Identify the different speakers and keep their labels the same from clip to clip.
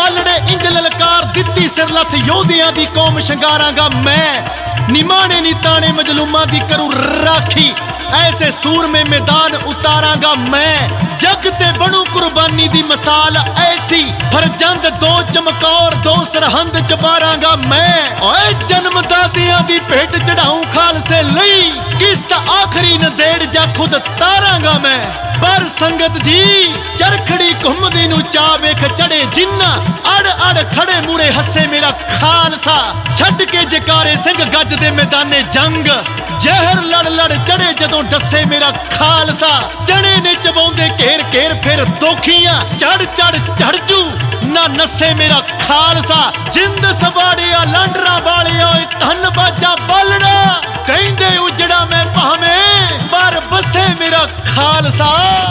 Speaker 1: बालड़े इंज ललकार दित्ती सिर लथ योधियां दी कौम शंगारांगा मैं निमाने नी ताने मजलूमां दी करूं राखी ऐसे सूर में मैदान उतारांगा मैं जग ते बनू कुर्बानी दी मिसाल ऐसी फरजंद दो चमकौर दो सरहंद चबारांगा मैं ओए जन्म दादियां दी भेंट चढ़ाऊं खालसे लई किस्त आखिरी नदेड़ जा खुद तारांगा मैं पर संगत जी चरखड़ी घुमदी नू चा वेख चढ़े जिन्ना अड़ अड़ खड़े मूरे हसे मेरा खालसा छड़ के जकारे सिंह गज दे मैदाने जंग जहर लड़ लड़ चढ़े जदों डसे मेरा खालसा चने ने चबाउंदे घेर घेर फिर दोखियां चढ़ चढ़ चढ़ जू ना नसे मेरा खालसा जिंद सवाड़िया लांडरा वालिया धन बाजा बालड़ा कहंदे उजड़ा मैं भावें पर बसे मेरा खालसा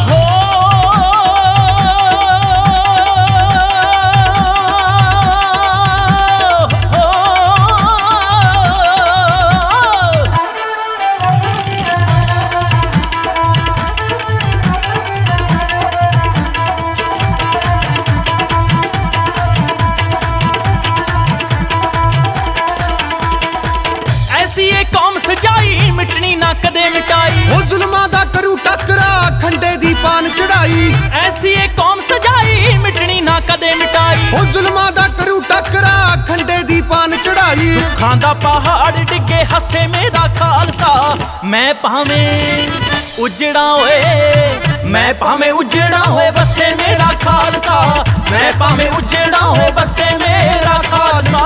Speaker 2: कदे मिटाई
Speaker 3: ओ जुल्मां दा करू टकरा खंडे दी पान चढ़ाई
Speaker 2: ऐसी एक कौम सजाई मिटनी ना कदे मिटाई
Speaker 3: ओ जुल्मां दा करू टकरा खंडे दी पान चढ़ाई
Speaker 2: दुखां दा पहाड़ डिगे हसे मेरा खालसा मैं भावें उजड़ा होए मैं भावें उजड़ा होए बसे मेरा खालसा मैं भावें उजड़ा होए बसे मेरा खालसा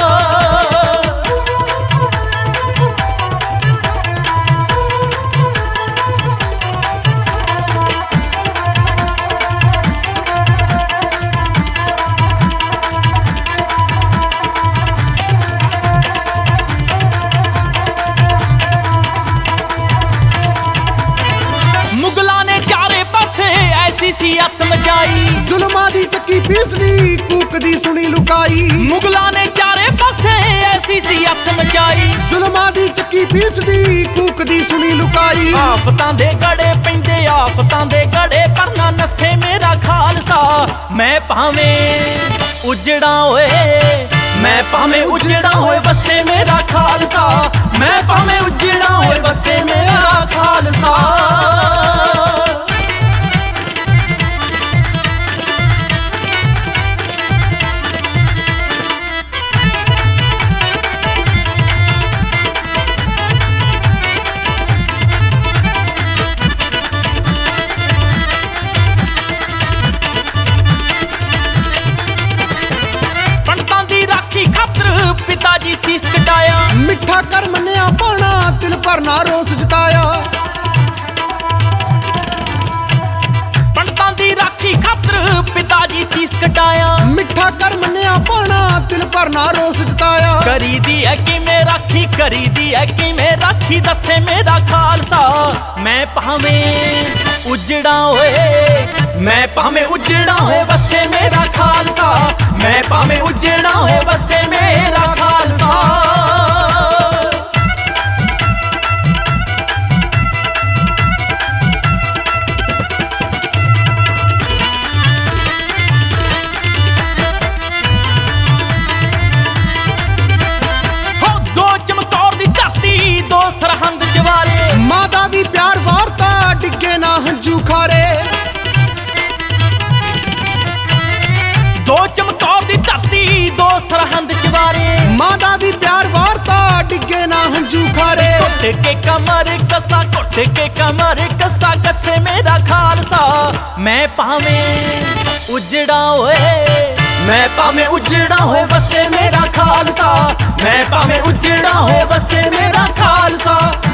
Speaker 2: सी आत्म जाई
Speaker 3: जुल्मां दी चक्की पीसनी कूक दी सुनी लुकाई
Speaker 2: मुगलां ने चारे पासे ऐसी सी आत्म जाई
Speaker 3: जुल्मां दी चक्की पीसनी कूक दी सुनी लुकाई
Speaker 2: आफतां दे गड़े पैंदे आफतां दे गड़े पर ना नसे मेरा खालसा मैं भावें उजड़ा होए मैं भावें उजड़ा होए बसे मेरा खालसा मैं भावें उजड़ा होए बसे मेरा खालसा पिताजी सीस कटाया
Speaker 3: मिठा कर मन्या पाना दिल पर ना रोस जताया
Speaker 2: पंडितां दी राखी खातर पिताजी सीस कटाया
Speaker 3: मिठा कर मन्या पाना दिल पर ना रोस जताया
Speaker 2: करी दी है कि मैं राखी करी दी है कि मैं राखी दसे मेरा खालसा मैं भावें उजड़ा होए मैं भावें उजड़ा होए बसे मेरा खालसा मैं भावें उजड़ा होए बसे मेरा खालसा हो दो चमकौर दी धरती दो सरहंद जवारे
Speaker 3: मां दा दी प्यार वारता डिगे ना हंजू खारे
Speaker 2: दो चमकौर दी धरती दो सरहंद जवारे
Speaker 3: मां दा दी प्यार वारता डिगे ना हंजू खारे
Speaker 2: घुट के कमर कसा घुट के कमर कसा कसे मेरा खालसा मैं भावें उजड़ा होए मैं भावें उजड़ा होए बसे मेरा खालसा मैं भावें उजड़ा होए बसे मेरा खालसा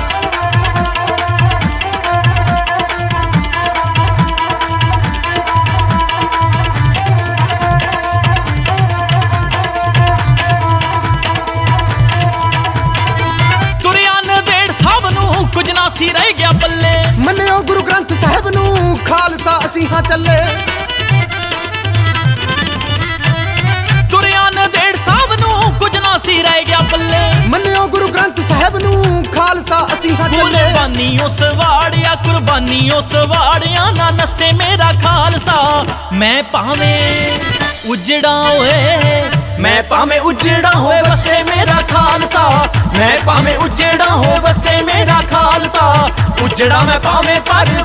Speaker 2: कुछ ना सी रह गया पल्ले
Speaker 3: मन्नियो गुरु ग्रंथ साहिब नू खालसा असी हां चले
Speaker 2: तुरिया नदेड़ साहब नू कुछ ना सी रह गया पल्ले
Speaker 3: मन्नियो गुरु ग्रंथ साहिब नू खालसा असी हां चले
Speaker 2: कुर्बानियों सवाड़िया ना नसे मेरा खालसा मैं भावें ਉਜੜਾ ਓਏ ਮੈਂ ਭਾਵੇਂ ਉਜੜਾ ਹੋਏ ਵਸੇ ਮੇਰਾ ਖਾਲਸਾ ਮੈਂ ਭਾਵੇਂ ਉਜੜਾ ਹੋਏ ਵਸੇ ਮੇਰਾ ਖਾਲਸਾ ਉਜੜਾ ਮੈਂ ਭਾਵੇਂ ਪਰ